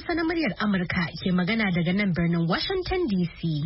Hausa na muryar Amurka ke magana daga nan birnin Washington DC.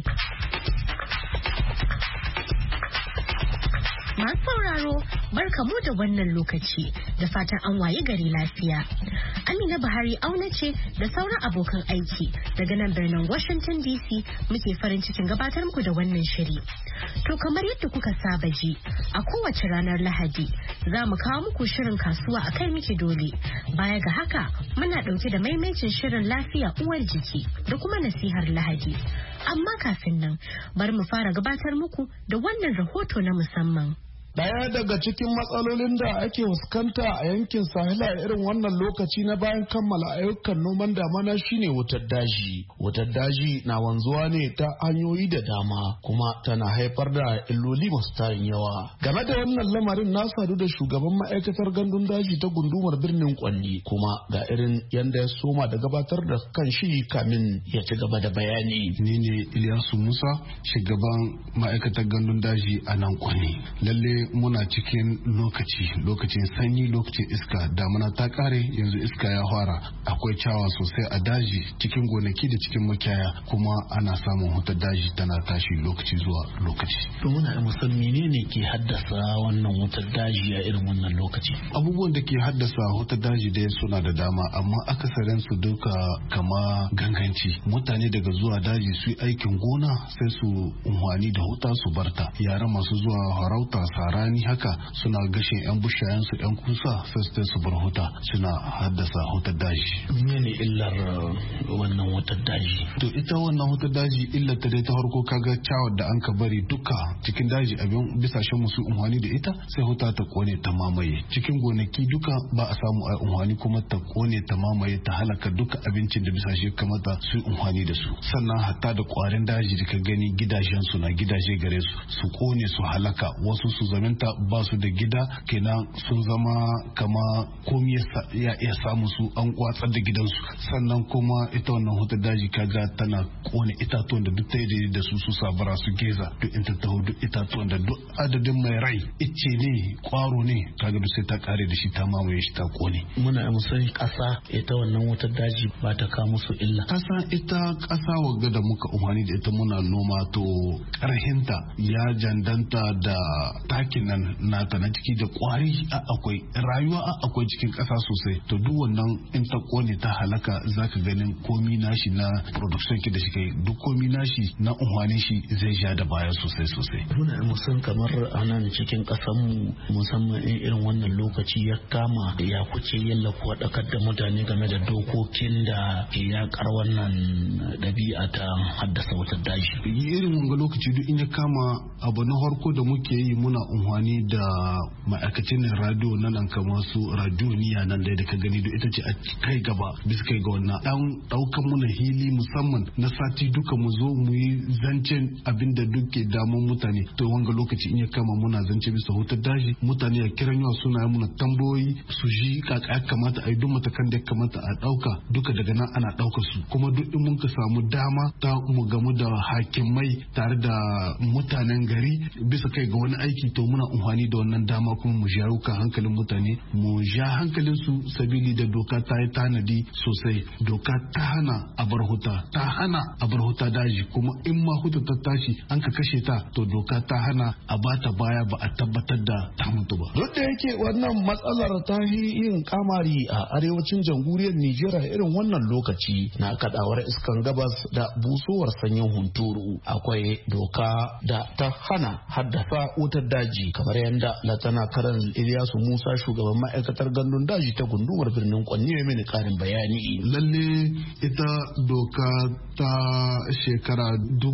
Masu sauraro, barkamu da wannan lokaci da fatan an waye gari lafiya. Amina Buhari auna ce da sauran abokan aiki daga nan birnin Washington DC muke farin cikin gabatar muku da wannan shiri. To kamar yadda kuka saba ji, a kowace ranar Lahadi za mu kawo muku shirin kasuwa a kai miki dole. Baya ga haka muna ɗauke da maimaicin shirin lafiya uwar jiki da kuma nasihar Lahadi. Amma kafin nan bari mu fara gabatar muku da wannan rahoto na musamman. Daya daga cikin matsalolin da ake fuskanta a yankin Sahel a irin wannan lokaci na bayan kammala ayyukan noman damana shine wutar daji. Wutar daji na wanzuwa ne ta hanyoyi da dama kuma tana haifar da illoli masu tarin yawa. Game da wannan lamarin na sadu da shugaban ma'aikatar gandun daji ta gundumar birnin Kwanni kuma ga irin yanda ya soma da gabatar da kan shi kamin ya ci gaba da bayani. Ni ne Ilyasu Musa, shugaban ma'aikatar gandun daji a nan Kwanni. Lalle muna cikin lokacin sanyi, lokacin iska, damuna ta kare, yanzu iska ya fara, akwai ciyawa sosai a daji cikin gonaki da cikin makiyaya, kuma ana samun wutar daji tana tashi lokaci zuwa lokaci. To muna musan menene ke haddasa wannan wutar daji a irin wannan lokaci? Abubuwan da ke haddasa wutar daji dai suna da dama, amma akasarin su duka kama ganganci. Mutane daga zuwa daji su yi aikin gona sai su unhwani da wuta su barta. Yara masu zuwa harauta rani haka suna gashin yan bushayen su yan kusa sai su bar huta, suna haddasa hutar daji. Menene illar wannan hutar daji? To ita wannan hutar daji illar ta dai ta farko kaga cawar da an ka bari duka cikin daji abin bisashen musu unhwani da ita sai huta ta kone ta mamaye. Cikin gonaki duka ba a samu a unhwani kuma ta kone ta mamaye ta halaka duka abincin da bisashe kamata su unhwani da su. Sannan hatta da kwarin daji da ka gani gidajen su na gidaje gare su kone su halaka, wasu su zaminta ba su da gida kenan sun zama kama komi ya iya samu su an kwatsar da gidansu. Sannan kuma ita wannan hutar daji kaga tana kone itatuwan da duk ta yi da su sabara su geza duk in ta taho duk itatuwan da duk adadin mai rai icce ne kwaro ne kaga duk sai ta kare da shi ta mamaye shi ta kone. Muna musan kasa ita wannan wutar daji ba ta kawo musu illa. Kasa wagga da muka umarni da ita muna noma to karhinta ya jandanta da takin nan nata na ciki da kwari akwai rayuwa akwai cikin ƙasa sosai, to duk wannan in ta kone ta halaka zaka ganin komi nashi na production ki da shi kai duk komi nashi na unhwanin shi zai ja da baya sosai. Muna musan kamar anan cikin ƙasan mu musamman in irin wannan lokaci ya kama ya kuce yalla ko dakar da mutane game da dokokin da ke yakar wannan ɗabi'a ta haddasa wutar daji. Irin wanga lokaci duk in ya kama abu na farko da muke yi muna unhwani da ma'aikacin radio na nan kamar su radioniya nan da ka gani duk ita ce a kai gaba bisa kai ga wannan dan daukan muna hili musamman na sati duka mu zo mu yi zancen abin da duk ke damun mutane. To wanga lokaci in ya kama muna zance bisa hutar daji, mutane ya kiran yawa suna yi muna tambayoyi su ji kaka ya kamata a yi duk matakan da ya kamata a dauka, duka daga nan ana dauka su. Kuma duk in mun ka samu dama ta mu gamu da hakimai tare da mutanen gari bisa kai ga wani aiki, to muna amfani da wannan dama kuma mu jawo kan hankalin mutane, mu ja hankalin su sabili da doka ta yi tanadi sosai. Doka ta hana a bar huta, ta hana a bar huta daji, kuma in ma huta ta tashi an ka kashe ta to doka ta hana a bata baya ba a tabbatar da ta mutu ba. Duk da yake wannan matsalar ta yi yin kamari a arewacin jamhuriyar Nijar irin wannan lokaci na kadawar iskan gabas da busowar sanyin hunturu, akwai doka da ta hana haddasa wutar daji kamar yadda Latana Karan Ilyasu Musa shugaban ma'aikatar gandun daji ta gundumar birnin Kwanni ya mini karin bayani. Lalle ita doka ta shekara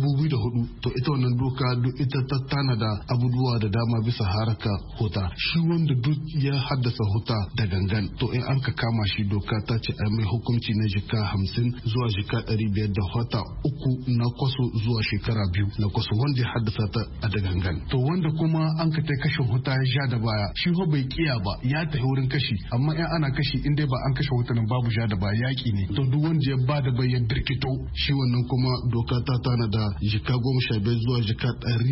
2004 to ita wannan doka duk ita ta tanada abubuwa da dama bisa haraka huta. Shi wanda duk ya haddasa huta da gangan to in an ka kama shi doka ta ce a mai hukunci na jika 50 zuwa jika 500 da wata 3 na kwaso zuwa shekara 2 na kwaso wanda ya haddasa ta a da gangan. To wanda kuma an ka ta kashe wuta ya sha da baya shi ho bai kiya ba ya tafi wurin kashi amma in ana kashi in dai ba an kashe wuta nan babu sha da baya yaki ne to duk wanda ya ba da bayan birkito shi wannan kuma doka ta tana da jika 15 zuwa jika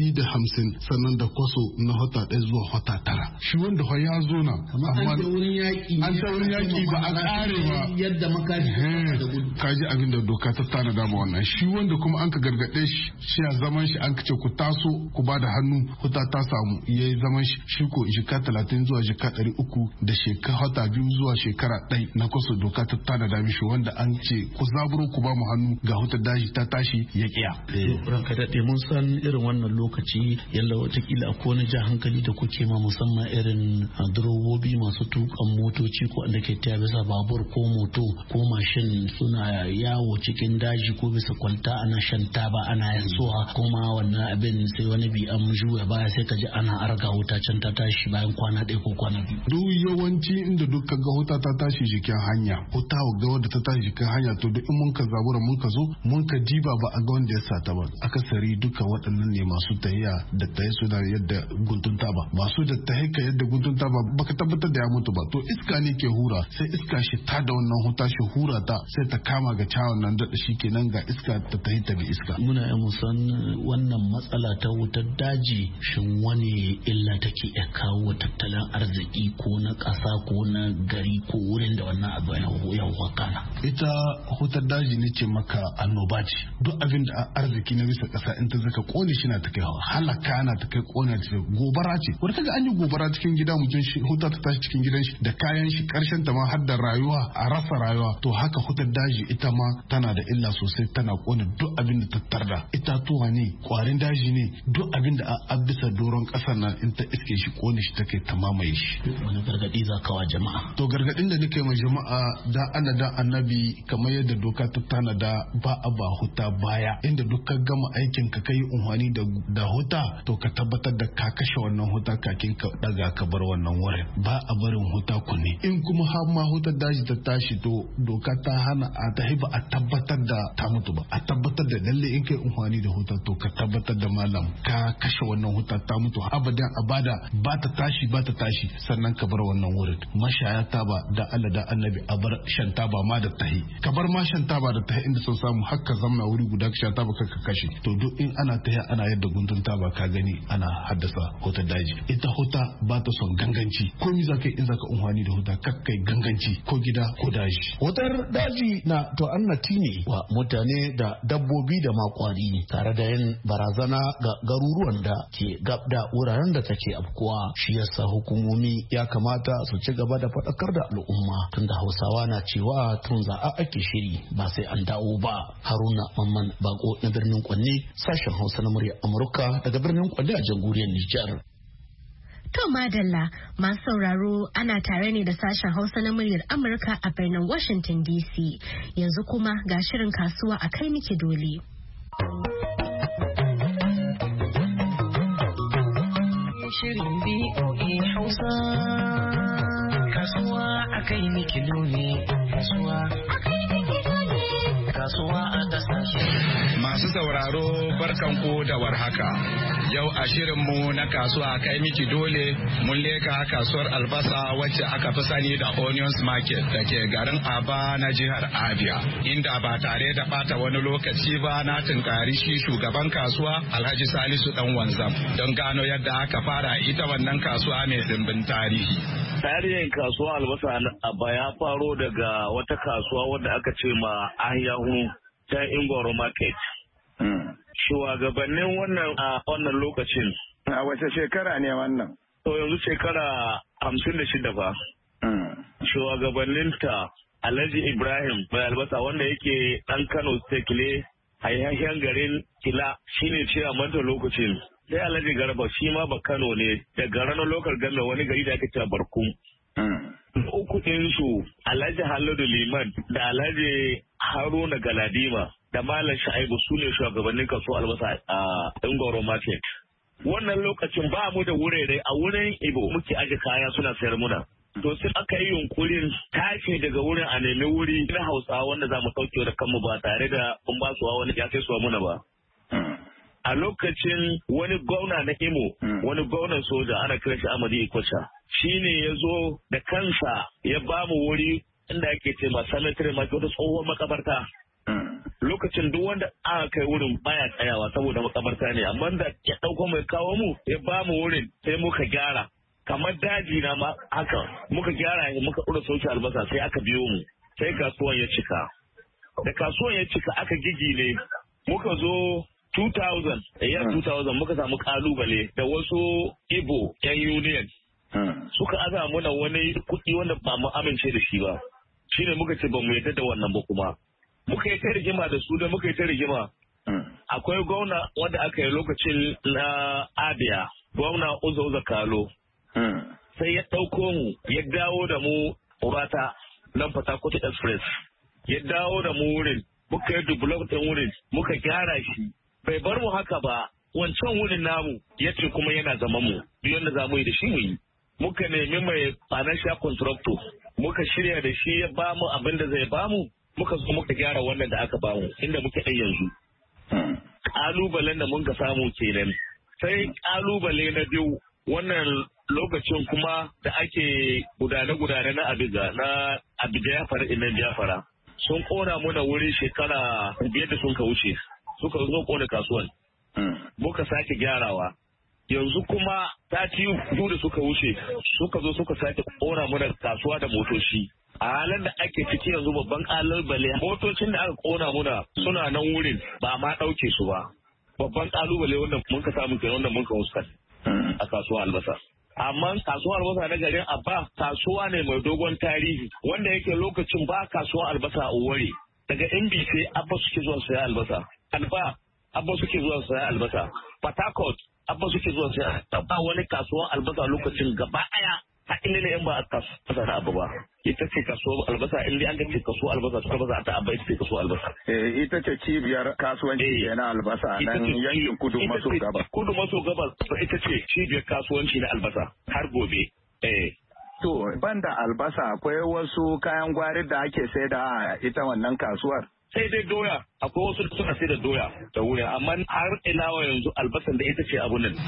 150 sannan da kwaso na hota 1 zuwa hota 9 shi wanda ho ya zo na amma an ta wurin yaki ba a kare ba yadda makaji kaji abin da doka ta tana da wannan shi wanda kuma an ka gargade shi a zaman shi an ce ku taso ku ba da hannu huta ta samu yayi zaman shi ko jika 30 zuwa jika 300 da shekara hota 2 zuwa shekara 1 na kwaso doka ta tana da mishi wanda an ce ku zaburo ku ba mu hannu ga hutar daji ta tashi ya kiya. Ranka daɗe mun san irin wannan lokaci yalla watakila a kone ja hankali da kuke ma musamman irin durobobi masu tukan motoci ko wanda ke taya bisa babur ko moto ko mashin suna yawo cikin daji ko bisa kwalta ana shan taba ana yanzuwa kuma wannan abin sai wani bi an juya baya sai ka ji ana arga wuta can ta tashi bayan kwana ɗaya ko kwana biyu. Duk yawanci inda duk ka ga wuta ta tashi jikin hanya wuta ga wanda ta tashi jikin hanya to duk in mun ka zabura mun ka zo mun ka diba ba a ga wanda ya sata ba akasari duka waɗannan ne masu tahiya da tahi suna yadda guntun taba masu da tahi ka yadda guntun taba baka tabbatar da ya mutu ba to iska ne ke hura sai iska shi ta da wannan huta shi hura ta sai ta kama ga cawon nan da shi kenan ga iska ta tahi ta bi iska. Muna yi musan wannan matsala ta wutar daji shin wani illa take iya kawo tattalin arziki ko na ƙasa ko na gari ko wurin da wannan abu ya wakana. Ita hutar daji ne ce maka annoba ce duk abin da arziki na bisa ƙasa in ta zaka kone shi na ta kai halaka na ta kai kone ce gobara ce wanda kaga an yi gobara cikin gida mutum shi huta ta tashi cikin gidan shi da kayan shi karshen ta ma har da rayuwa a rasa rayuwa to haka hutar daji ita ma tana da illa sosai tana kone duk abin da ta tarda itatuwa ne kwarin daji ne duk abin da a bisa doron ƙasar nan in ta iske shi kone shi take ta mamaye shi. Wani gargadi za ka wa jama'a? To gargadin da nake ma jama'a da ana da annabi kamar yadda doka ta tana da ba a ba huta baya inda duk ka gama aikin ka kai unhwani da huta to ka tabbatar da ka kashe wannan huta kakin ka daga ka bar wannan wurin ba a barin huta kunne in kuma har ma hutar daji ta tashi to doka ta hana a tahi ba a tabbatar da ta mutu ba a tabbatar da lalle in kai unhwani da huta to ka tabbatar da malam ka kashe wannan huta ta mutu abadan abada ba ta tashi sannan ka bar wannan wurin mashaya taba da Allah da annabi a bar shan taba ma da tahi ka bar ma shan taba da tahi inda sun samu hakka zamna wuri guda ka shan taba ka kashe to duk in ana tahi ana yadda guntun taba ka gani ana haddasa hutar daji ita huta ba ta son ganganci ko mi zaka in zaka unhwani da huta kakkai ganganci ko gida ko daji. Wutar daji na to annati ne wa mutane da dabbobi da makwari tare da yin barazana ga garuruwan da ke gab da wuraren da take afkuwa shi yasa hukumomi ya kamata su ci gaba da faɗakar da al'umma tunda Hausawa na cewa tun za a ake shiri ba sai an dawo ba. Haruna Mamman Bako na birnin Kwanne sashen Hausa na murya Amurka daga birnin Kwanne a jamhuriyar Nijar. To madalla masu sauraro ana tare ne da sashen Hausa na muryar Amurka a birnin Washington DC yanzu kuma ga shirin kasuwa a kai miki dole. Shirin BOA Hausa kasuwa a kai miki dole kasuwa a kasashe. Masu sauraro barkanku da warhaka. Yau a shirinmu na kasuwa kai miki dole mun leka kasuwar albasa wacce aka fi sani da Onions Market da ke garin Aba na jihar Abia. Inda ba tare da bata wani lokaci ba na tunkari shi shugaban kasuwa Alhaji Salisu Dan Wanzam don gano yadda aka fara ita wannan kasuwa mai dimbin tarihi. Tarihin kasuwa albasa Aba ya faro daga wata kasuwa wadda aka ce ma Ahyahu ta Ingoro Market. Shugabannin wannan lokacin. A wace shekara ne wannan? To yanzu shekara 56 fa. Shugabanninta Alhaji Ibrahim mai albasa wanda yake ɗan Kano State ne a yankin garin Kila shine chairman ta lokacin. Sai Alhaji Garba shi ma ba Kano ne daga ranar local government wani gari da ake cewa Barkum. Uku ɗinsu Alhaji Haladu Liman da Alhaji Haruna Galadima da Malam Sha'ibu su ne shugabannin kaso albasa a Ingoro Market. Wannan lokacin ba mu da wurare a wurin Ibo muke aje kaya suna sayar muna. To sai aka yi yunkurin tashi daga wurin a nemi wuri na Hausawa wanda za mu sauke da kanmu ba tare da kun ba su wani ya kai su muna ba. a lokacin wani gwamna na Imo, wani gwamnan soja ana kira shi Amadi Ikocha. Shi ne ya zo da kansa ya ba mu wuri inda ake ce ma cemetery ma wata tsohon makabarta. Lokacin duk wanda aka kai wurin baya tsayawa saboda makabarta ne, amma da ya ɗauko mai kawo mu ya ba mu wurin sai muka gyara. Kamar daji na ma haka muka gyara muka ɗora sauke albasa sai aka biyo mu sai kasuwan ya cika. Da kasuwan ya cika aka gigile muka zo 2000 muka samu kalubale da wasu Igbo 'yan union suka aza muna wani kuɗi wanda ba mu amince da shi ba. Shi ne muka ce ba mu yarda da wannan ba kuma. Muka yi ta rigima da su da muka yi ta rigima. Akwai gwamna wanda aka yi lokacin na Abia, gwamna Uzo Kalo. Sai ya ɗauko mu ya dawo da mu Urata nan Port Harcourt Express. Ya dawo da mu wurin, muka yi develop ɗin wurin, muka gyara shi. Bai bar mu haka ba, wancan wurin namu ya ce kuma yana zaman mu, duk yadda za mu yi da shi mu yi. Muka nemi mai financial contractor, muka shirya da shi ya ba mu abin da zai ba mu, muka zo muka gyara wannan da aka ba mu, inda muke ɗan yanzu. Ƙalubalen da mun ka samu kenan. Sai ƙalubale na biyu, wannan lokacin kuma da ake gudane-gudane na Abidjan Jafara inan Jafara. Sun ƙona muna wuri shekara 5 da sun ka wuce, suka zo ƙona kasuwan. Muka sake gyarawa. Yanzu kuma sati 2 da suka wuce, suka zo suka sake ƙona muna kasuwa da motoci. A halin da ake ciki yanzu babban ƙalubale, motocin da aka ƙona muna suna nan wurin ba ma ɗauke su ba. Babban ƙalubale wanda mun ka samu kenan wanda mun ka huskar a kasuwa albasa. Amma kasuwar albasa na garin Abba kasuwa ne mai dogon tarihi wanda yake lokacin ba kasuwar albasa a Owerri. Daga MB sai Abba suke zuwa saya albasa. Alba Abba suke zuwa saya albasa. Port Harcourt Abba suke zuwa saya. Ba wani kasuwar albasa lokacin gaba ɗaya a inda ne in ba a kasuwa na Abba ba. Ita ce kasuwar albasa inda an ce kasuwar albasa suka albasa ta Abba ita ce kasuwar albasa. Ita ce cibiyar kasuwanci na albasa nan yankin kudu maso gabas. Kudu maso gabas ita ce cibiyar kasuwanci na albasa har gobe. To banda albasa akwai wasu kayan gwari da ake saida a ita wannan kasuwar. Sai dai doya, akwai wasu da suna sai da doya da wuri, amma har ilawa yanzu albasan da ita ce abun nan.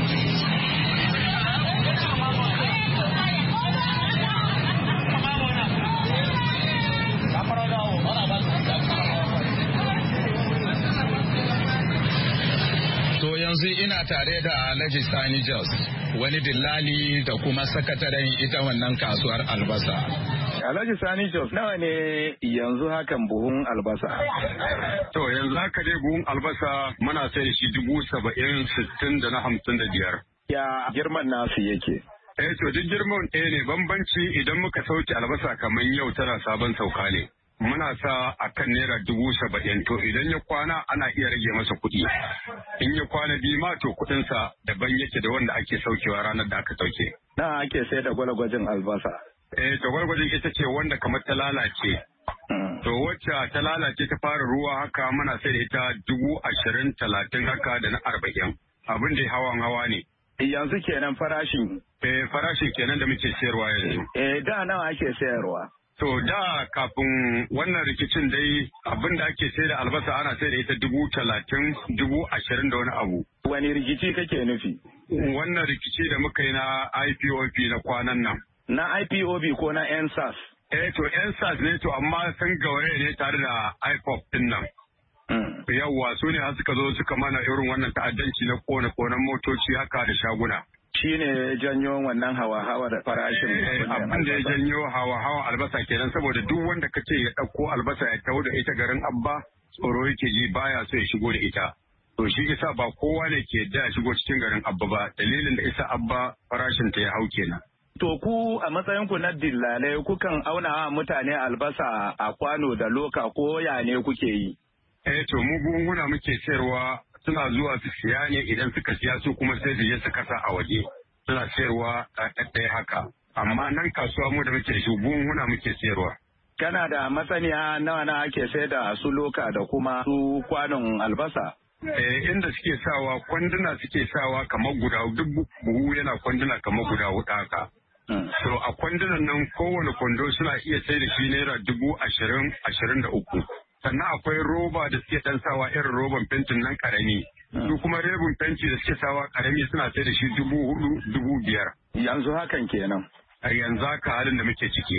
To yanzu ina tare da Alhaji Sani Jos, wani dillali da kuma sakataren ita wannan kasuwar albasa. Alhaji Sani Jos, nawa ne yanzu hakan buhun albasa? To yanzu haka dai buhun albasa muna sai da shi 70,000, 60 da na 55. Ya girman nasu yake? To duk girman ɗaya ne, bambanci idan muka sauke albasa kamar yau tana sabon sauka ne. Muna sa a kan naira 70,000, to idan ya kwana ana iya rage masa kuɗi. In ya kwana biyu ma to kuɗinsa daban yake da wanda ake saukewa ranar da aka sauke. Na ake sai da gwalagwajin albasa. To gwalagwajin ita ce wanda kamar ta lalace. To wacce ta lalace ta fara ruwa haka muna sai da ita 20,000, 30 haka da na 40. Abin da hawa ne. Yanzu kenan farashin? Farashin kenan da muke sayarwa yanzu. Da nawa ake sayarwa? To da kafin wannan rikicin dai abin da ake sai da albasa ana sai da ita 30,000, 20,000 da wani abu. Wani rikici kake nufi? Wannan rikici da muka yi na IPOB na kwanan nan. Na IPOB ko na NSAS? To NSAS ne to amma sun gaure ne tare da IPOB din nan. Yawwa su ne har suka zo suka mana irin wannan ta'addanci na kone-konen motoci haka da shaguna. Shi ne janyo wannan hawa-hawa da farashin abin da ya janyo hawa-hawa albasa kenan saboda duk wanda ka ce ya ɗauko albasa ya taho da ita garin Abba tsoro yake ji baya so ya shigo da ita. To shi isa ba kowa ne ke da ya shigo cikin garin Abba ba, dalilin da isa Abba farashin ta ya hau kenan. To ku a matsayin ku na dillalai kukan auna mutane albasa a kwano da loka ko ya ne kuke yi? To mu buhunhuna muke sayarwa suna zuwa su siya ne idan suka siya su kuma sai su je su kasa a waje suna sayarwa a ɗaɗɗaya haka. Amma nan kasuwa mu da muke shi buhunhuna muke sayarwa. Kana da masaniya nawa na ake sai da su loka da kuma su kwanon albasa? Inda suke sawa kwanduna suke sawa kamar guda duk buhu yana kwanduna kamar guda 4 haka. So a kwandunan nan kowane kwando suna iya sai da shi naira 20,000, 23. Sannan akwai roba da suke dan sawa irin roban fentin nan karami su kuma rebun fenti da suke sawa karami suna sai da shi 4,000, 5,000. Yanzu hakan kenan. A yanzu haka halin da muke ciki.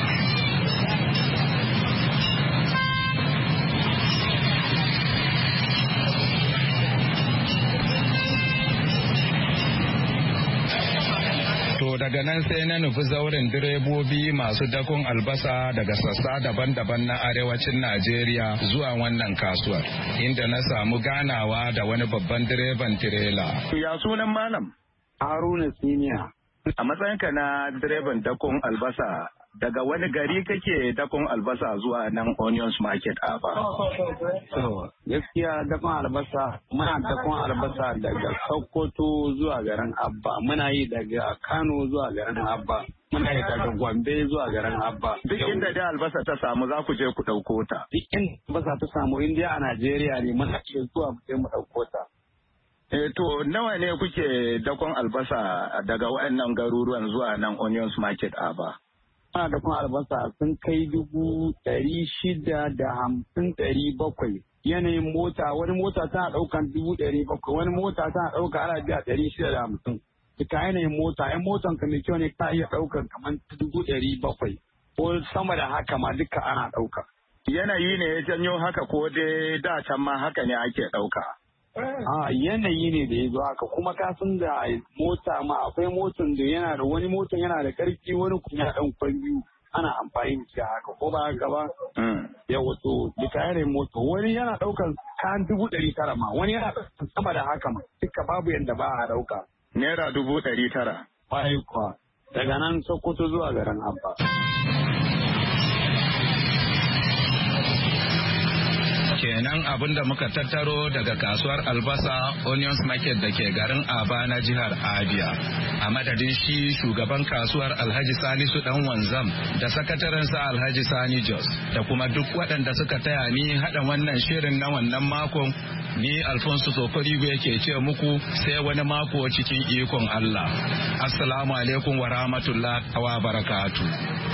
Daga nan sai na nufi zauren direbobi masu dakon albasa daga sassa daban-daban na arewacin Najeriya zuwa wannan kasuwar, inda na samu ganawa da wani babban direban tirela. Ya sunan malam? Haruna Siniya. A matsayinka na direban dakon albasa, daga wani gari kake dakon albasa zuwa nan Onions Market a ba? Gaskiya dakon albasa, muna dakon albasa daga Sokoto zuwa garin Abba, muna yi daga Kano zuwa garin Abba, muna yi daga Gombe zuwa garin Abba. Duk inda da albasa ta samu za ku je ku ɗauko ta? Duk inda albasa ta samu indiya a Najeriya ne muna iya zuwa mu je mu ɗauko ta. To nawa ne kuke dakon albasa daga waɗannan garuruwan zuwa nan Onions Market a ba? Ana da kuma albasa sun kai 650-700. Yanayin mota, wani mota tana ɗaukan 700, wani mota tana ɗauka ana biya 650. Duka yanayin mota, yan motan ka mai kyau ne ka iya ɗaukan kamar 700 ko sama da haka ma duka ana ɗauka. Yanayi ne ya janyo haka ko dai da can ma haka ne ake ɗauka? Yanayi ne da ya zo haka kuma kasan da mota ma akwai motan da yana da wani motan yana da karfi wani kuma ya dan biyu ana amfani da haka ko ba haka ba ya wato duka yanayin mota wani yana daukan kan 900 ma wani yana daukan sama da haka ma duka babu yanda ba a dauka naira 900 bai kuwa daga nan Sokoto zuwa garin Abba. Kenan abin da muka tattaro daga kasuwar albasa Onions Market da ke garin Aba na jihar Abia. A madadin shi shugaban kasuwar Alhaji Salisu Dan Wanzam da sakatarensa Alhaji Sani Jos da kuma duk waɗanda suka taya ni haɗa wannan shirin na wannan makon, ni Alfonso Sokorigo yake ce muku sai wani mako cikin ikon Allah. Assalamu alaikum wa rahmatullahi wa barakatuh.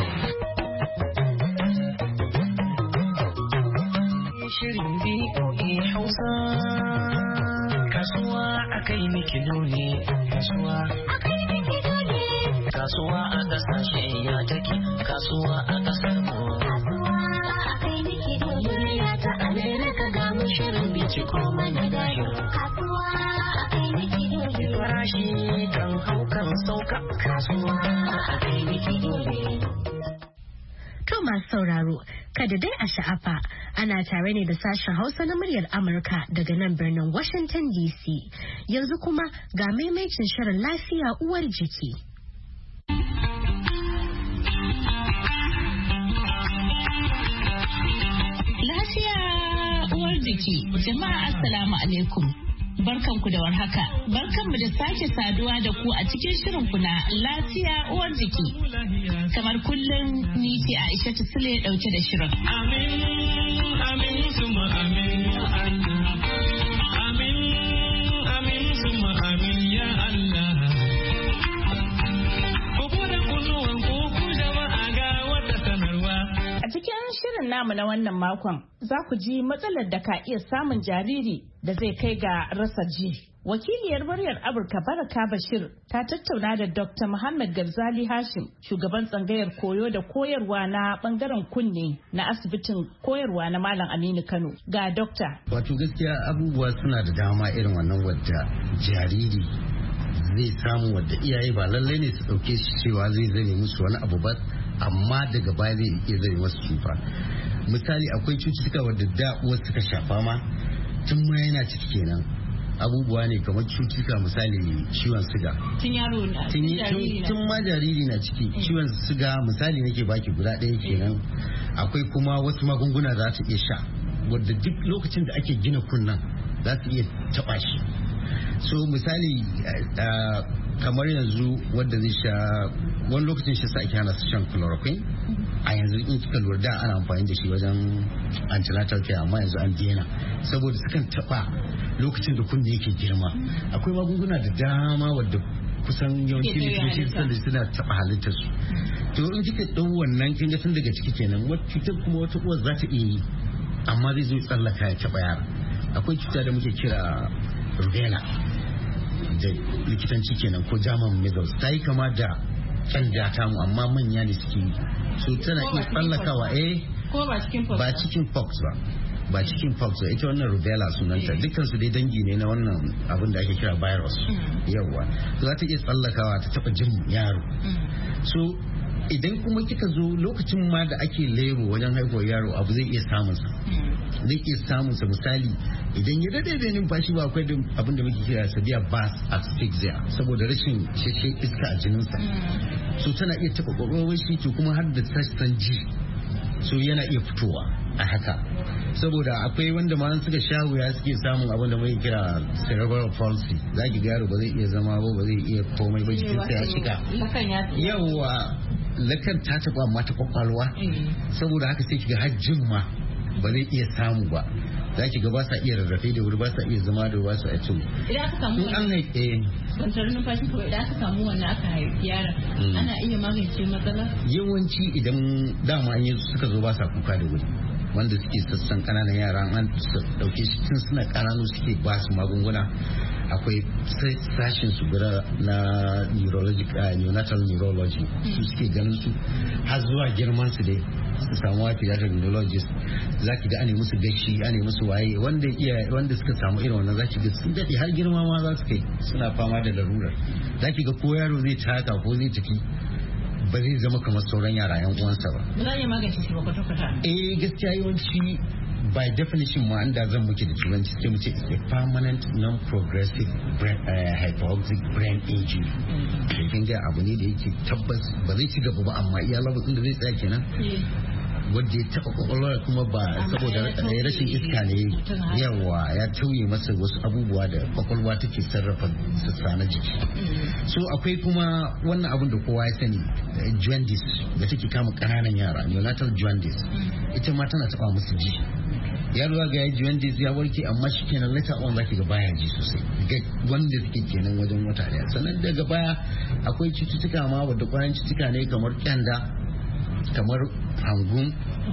Shirin BOA Hausa. Kasuwa a kai mikilo ne. Kasuwa a kai mikilo ne. Kasuwa a kasashe ya take. Kasuwa a kasar mu. Kasuwa a kai mikilo ne. Ya ta Amerika ga mu shirin binciko mana dayo. Kasuwa a kai mikilo ne. Farashi kan hau kan sauka. Kasuwa a kai mikilo ne. To masu sauraro, kada dai a sha'afa ana tare ne da sashen Hausa na muryar Amurka daga nan birnin Washington DC. Yanzu kuma ga maimacin shirin lafiya uwar jiki. Lafiya uwar jiki, jama'a assalamu alaikum. Barkanku da warhaka. Barkanmu da sake saduwa da ku a cikin shirin na lafiya uwar jiki. Kamar kullum ni ce Aisha Sule dauke da shirin. Amin, amin, suma amin, ya Allah. Amin, amin, suma amin, ya Allah. Ku da kunnuwan ku jama'a ga wata sanarwa. A cikin shirin namu na wannan makon za ku ji matsalar da ka iya samun jariri da zai kai ga rasa ji. Wakiliyar muryar Amurka Baraka Bashir ta tattauna da Dr. Muhammad Garzali Hashim, shugaban tsangayar koyo da koyarwa na bangaren kunne na asibitin koyarwa na Malam Aminu Kano. Ga Dokta. Wato gaskiya abubuwa suna da dama irin wannan wadda jariri zai samu wadda iyaye ba lallai ne su ɗauke shi cewa zai zame musu wani abu ba, amma daga baya zai iya zame masu cuta. Misali akwai cututtuka wadda da uwar suka shafa ma tun ma yana ciki kenan. Abubuwa ne kamar cututtuka misali ciwon siga. Tun ma jariri na ciki ciwon siga misali nake baki guda ɗaya kenan. Akwai kuma wasu magunguna za ta iya sha wadda duk lokacin da ake gina kunnan za ta iya taɓa shi. So misali kamar yanzu wadda zai sha wani lokacin shi sa ake hana su shan chloroquine. A yanzu in kika lura da ana amfani da shi wajen antenatal care amma yanzu an daina saboda sukan taɓa lokacin da kunne yake girma. Akwai magunguna da dama wadda kusan yawanci likitoci suna taɓa halittar su. To in kika ɗau wannan kin ga tun daga ciki kenan wata cutar kuma wata uwar za ta iya yi amma zai zo tsallaka ya taɓa yara. Akwai cuta da muke kira rubella da likitanci kenan ko german measles ta yi kama da kyanda ta mu amma manya ne suke yi so tana iya tsallakawa ko ba cikin pox ba cikin pox ba ita wannan rubella sunanta dukkan su dai dangi ne na wannan abin da ake kira virus yawa za ta iya tsallakawa ta taba jin yaro so idan kuma kika zo lokacin ma da ake lebo wajen haihuwar yaro abu zai iya samun sa misali idan ya dade da numfashi ba akwai abin da muke kira severe bass asphyxia saboda rashin sheshe iska a jininsa so tana iya taba kwakwalwar shi to kuma har da sassan ji so yana iya fitowa a haka saboda akwai wanda ma suka sha wuya suke samun abin da muke kira cerebral palsy za ki garo ba zai iya zama ba zai iya komai ba jikin sa ya shiga yawa lakan ta taba amma ta kwakwalwa saboda haka sai kiga hajjin ma ba zai iya samu ba za ki ga ba sa iya rarrafe da wuri ba sa iya zama da ba sa iya cin idan aka samu an haife kwantar numfashi ko idan aka samu wannan aka haifi yaron ana iya magance matsala yawanci idan dama an yi suka zo ba sa kuka da wuri wanda suke sassan kananan yara an dauke shi tun suna kananu suke ba su magunguna akwai sashin su guda na neonatal neurology su suke ganin su har zuwa girman su dai su samu pediatric neurologist za ki ga ane musu gashi ane musu waye wanda suka samu irin wannan za ki ga sun daɗe har girma ma za su kai suna fama da larurar za ki ga ko yaro zai taka ko zai tafi ba zai zama kamar sauran yara yan uwansa ba. Ba za a iya magance shi ba kwata-kwata. Gaskiya yawanci by definition ma da zan muke da turanci sai mu ce it's a permanent non-progressive hypoxic brain injury. Da kin ga abu ne da yake tabbas ba zai ci gaba ba amma iya labarin da zai tsaya kenan. Wanda ya taɓa kwakwalwar kuma ba saboda rashin iska ne yawa ya tauye masa wasu abubuwa da kwakwalwa take sarrafa sassa na jiki. So akwai kuma wannan abin da kowa ya sani jaundice da take kama ƙananan yara neonatal jaundice ita ma tana taɓa musu ji. Yaro ga ya jaundice ya warke amma shi kenan later on zaki ga baya ji sosai ga wanda suke kenan wajen wata daya sannan daga baya akwai cututtuka ma wadda kwayan cututtuka ne kamar kyanda kamar hangun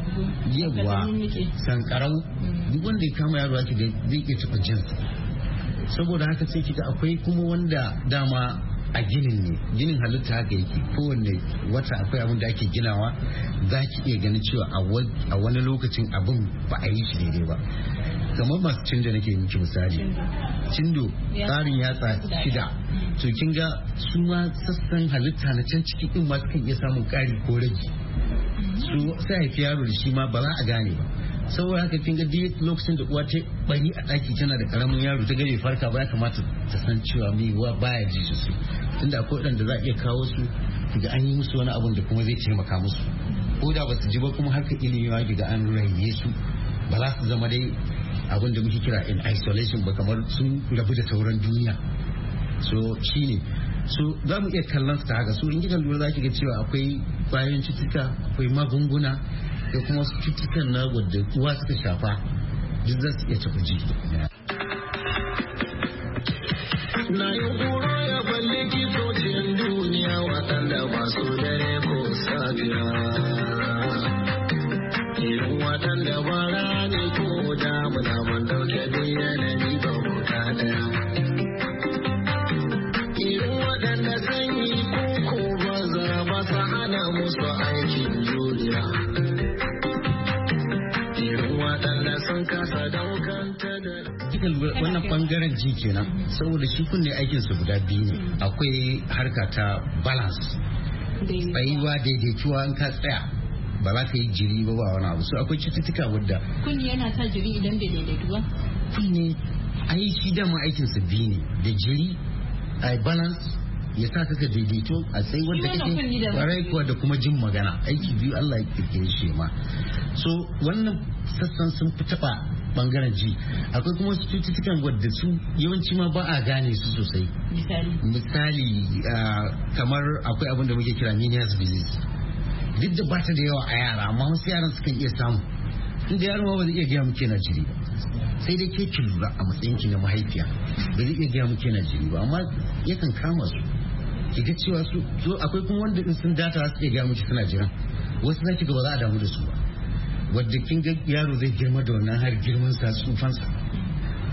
yawa sankarau duk wanda ya kama yaro ake zai iya taɓa jinsa saboda haka sai kika akwai kuma wanda dama a ginin halitta haka yake kowanne wata akwai abin da ake ginawa za ki iya ganin cewa a wani lokacin abin ba a yi shi daidai ba kamar masu cindo nake miki misali cindo tsarin yatsa 6 to kin ga su ma sassan halitta na can ciki din ma sukan iya samun ƙari ko rage su sai haifi yaro da shi ma ba za a gane ba saboda haka kin ga duk lokacin da uwa ta bari a daki tana da karamin yaro ta gare farka ba ya kamata ta san cewa mai uwa baya ji su tunda akwai wadanda za a iya kawo su kiga an yi musu wani abun da kuma zai taimaka musu ko da ba su ji ba kuma harkar ilimi ma kiga an raye su ba za su zama dai abin da muke kira in isolation ba kamar sun rabu da sauran duniya so shine so za mu iya kallon su ta haka so in kika lura za ki ga cewa akwai kwayoyin cututtuka akwai magunguna da kuma wasu cututtukan na wadda uwa suka shafa duk za su iya tafi ji. Na yi horo ya balle kitocin duniya waɗanda ba su dare ko safiya. Irin waɗanda ba rani ko damuna ban dauke da yanayi ba guda ɗaya. Irin waɗanda sanyi ko baza ba su hana musu aikin juriya. Wannan bangaren ji kenan saboda shi kunne aikin su guda biyu ne akwai harka ta balance tsayuwa daidaituwa in ka tsaya ba za ka yi jiri ba wani abu so akwai cututtuka wadda kunne yana sa jiri idan bai daidaituwa kunne aiki dama aikin su biyu ne da jiri a balance ya sa ka daidaito a tsayi wadda kake kwarai kuwa da kuma jin magana aiki biyu Allah ya kirkire shi ma so wannan sassan sun fi taba bangaren ji akwai kuma wasu cututtukan wadda su yawanci ma ba a gane su sosai misali kamar akwai abin da muke kira Meniere's disease duk da bata da yawa a yara amma wasu yaran sukan iya samu inda yaro ma ba zai iya gaya muke na jiri ba sai dai ke ki lura a matsayin ki na mahaifiya ba zai iya gaya muke na jiri ba amma yakan kama su ki ga cewa su akwai kuma wanda in sun data su iya gaya muke suna jiran wasu zaki ga ba za a damu da su ba wadda kin ga yaro zai girma da wannan har girman sa tsufansa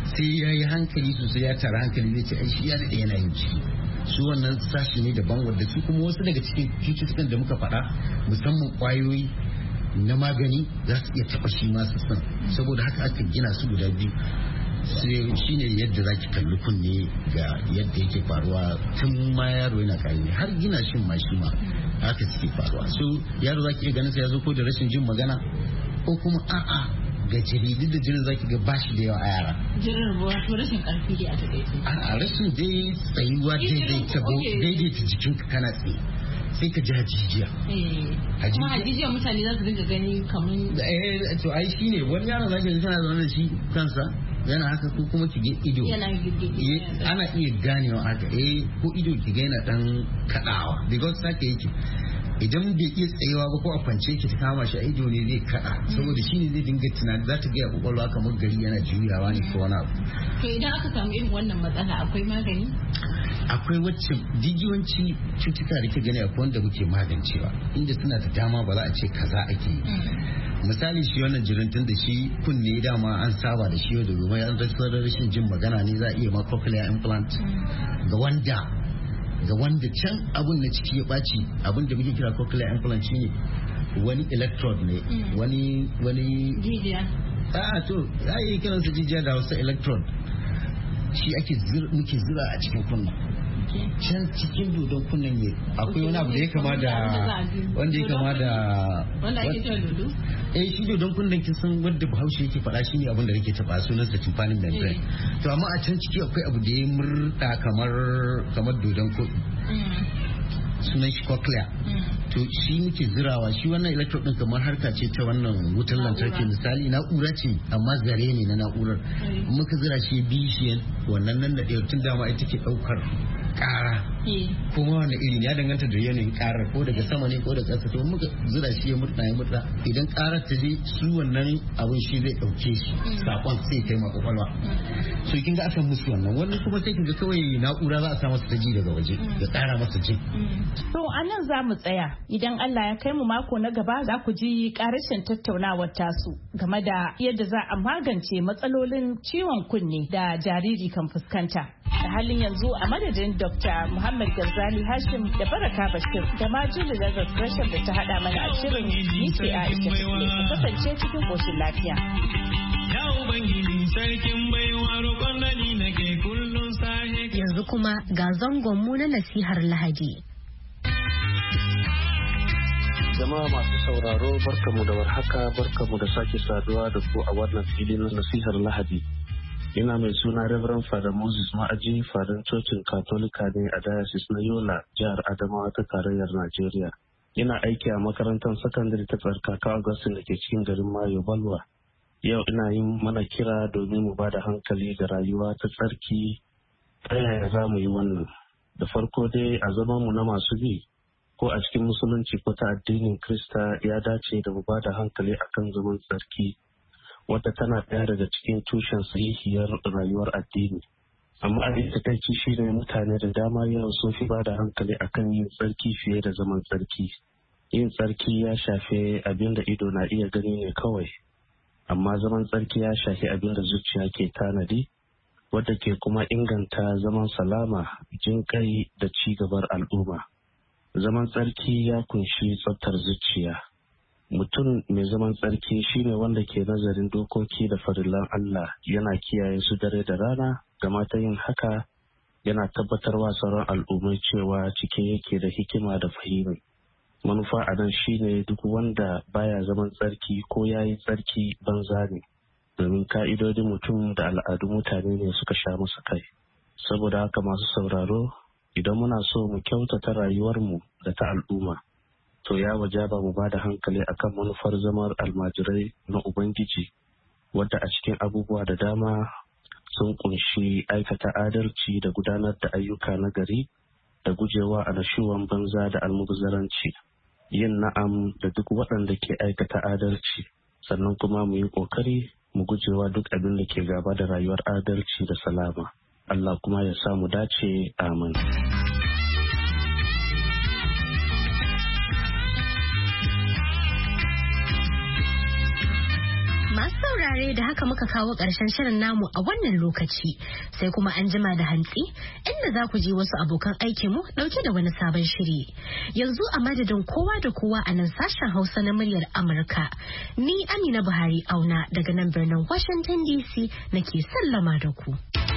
sai ya yi hankali sosai ya tara hankali zai ce ai shi ya daɗe yana yin ciki. Su wannan sashi ne daban wanda su kuma wasu daga cikin cututtukan da muka faɗa musamman ƙwayoyi na magani za su iya taɓa shi masu san, saboda haka aka gina su guda biyu. Shi ne yadda za ki kalli kunne ga yadda yake faruwa tun ma yaro yana ƙarami har gina shin ma shi ma haka suke faruwa. So yaro za ki iya ganin sa ya zo ko da rashin jin magana ko kuma a'a ga jaridu da jinin zaki ga bashi da yawa a yara. Jinin wato rashin karfi dai a takaice. A rashin dai tsayuwa daidaita jikinka kana tsaye sai ka ji hajijiya. Kuma hajijiya mutane za su dinga gani kamar. To ai shine wani yaron zaki ga kana zaune da shi kansa yana haka ko kuma ki ga ido. Ana iya ganewa haka ko ido ki ga yana dan kadawa because sake yake. Idan bai iya tsayewa ba ko a kwance ki ta kama shi a ido ne zai kada saboda shi ne zai dinga tunani za ta gaya kwakwalwa kamar gari yana juyawa ne ko wani abu. To idan aka samu irin wannan matsala akwai magani? Akwai wacce jijiyoyi cutuka da ke gani akwai wanda muke magancewa inda suna da dama ba za a ce kaza ake yi. Misali shi wannan jirintun da shi kunne dama an saba da shi yau da gobe an rashin jin magana ne za a iya ma cochlear implant ga wanda can abun na ciki ya ɓaci abun da muke kira cochlear implant shine wani electrode ne wani jijiya to za a yi kiransa jijiya da Hausa electrode shi muke zira a cikin kunna can cikin dodon kunnen ne akwai wani abu da ya kama da wanda ake cewa dodo shi dodon kunnen kin san wanda Bahaushe yake faɗa shi ne abin da yake taba sunan sa tympanic membrane to amma a can ciki akwai abu da ya murda kamar dodon koɗi sunan shi cochlea to shi muke zirawa shi wannan electrode din kamar harka ce ta wannan wutar lantarki misali na'ura ce amma zare ne na na'urar muka zira shi bishiyan wannan nan da tun dama ita ke daukar kara kuma wani iri ya danganta da yanayin karar ko daga sama ne ko daga ƙasa to muka zira shi ya murda idan karar ta je su wannan abin shi zai dauke shi sakon sai kai ma kwakwalwa so kin ga aka musu wannan wannan kuma sai kin ga kawai na'ura za a sa masa ta ji daga waje ya kara masa ji. To anan za mu tsaya idan Allah ya kai mu mako na gaba za ku ji karashin tattaunawar tasu game da yadda za a magance matsalolin ciwon kunne da jariri kan fuskanta. Da halin yanzu a madadin Dr. Muhammad Garzali Hashim da Baraka Bashir da ma Julie Lazarus Gresham da ta hada mana a shirin ni ce Aisha Sule ku kasance cikin koshin lafiya. Ya Ubangiji sarkin baiwa roƙon da ni nake kullum sahe. Yanzu kuma ga zangon mu na nasihar Lahadi. Jama'a masu sauraro barkamu da warhaka barkamu da sake saduwa da ku a wannan filin nasihar Lahadi. Ina mai suna Reverend Father Moses Ma'aji, fadan cocin Katolika ne a Diocese na Yola, jihar Adamawa ta tarayyar Najeriya. Ina aiki a makarantar sakandare ta Tsarkaka Augustine da ke cikin garin Mayo Balwa. Yau ina yin mana kira domin mu ba da hankali ga rayuwa ta tsarki. Ta yaya za mu yi wannan? Da farko dai a zaman mu na masu bi ko a cikin musulunci ko ta addinin Krista ya dace da mu ba da hankali akan zaman tsarki. Wadda tana ɗaya daga cikin tushen sahihiyar rayuwar addini. Amma abin takaici shi ne mutane da dama yau sun fi ba da hankali akan yin tsarki fiye da zaman tsarki. Yin tsarki ya shafe abin da ido na iya gani ne kawai, amma zaman tsarki ya shafi abin da zuciya ke tanadi, wadda ke kuma inganta zaman salama, jin kai da ci gabar al'umma. Zaman tsarki ya kunshi tsaftar zuciya. Mutum mai zaman tsarki shine wanda ke nazarin dokoki da farillan Allah, yana kiyaye su dare da rana, gama ta yin haka yana tabbatarwa sauran al'ummai cewa cike yake da hikima da fahimi. Manufa a nan shine duk wanda baya zaman tsarki ko ya yi tsarki banza ne, domin ka'idodin mutum da al'adun mutane ne suka sha masa kai. Saboda haka masu sauraro, idan muna so mu kyautata rayuwarmu da ta al'umma, to ya wajaba mu ba da hankali akan manufar zamar almajirai na Ubangiji, wadda a cikin abubuwa da dama sun kunshi aikata adalci da gudanar da ayyuka na gari da gujewa annashuwan banza da almubazzaranci, yin na'am da duk waɗanda ke aikata adalci, sannan kuma mu yi ƙoƙari mu gujewa duk abin da ke gaba da rayuwar adalci da salama. Allah kuma ya samu dace, amin. Masu saurare da haka muka kawo ƙarshen shirin namu a wannan lokaci sai kuma an jima da hantsi inda za ku ji wasu abokan aikinmu ɗauke da wani sabon shiri. Yanzu a madadin kowa da kowa a nan sashen Hausa na muryar Amurka. Ni Amina Buhari Auna daga nan birnin Washington DC nake sallama da ku.